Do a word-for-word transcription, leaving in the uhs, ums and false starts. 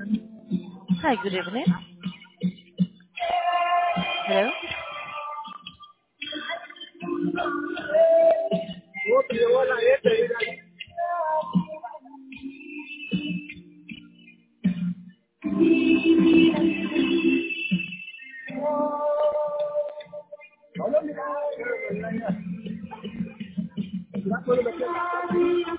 Hi, good evening. Hello? वो तो ये वाला है तेरा हेलो मेरा क्या बोल रहा है? क्या बोल रहा है?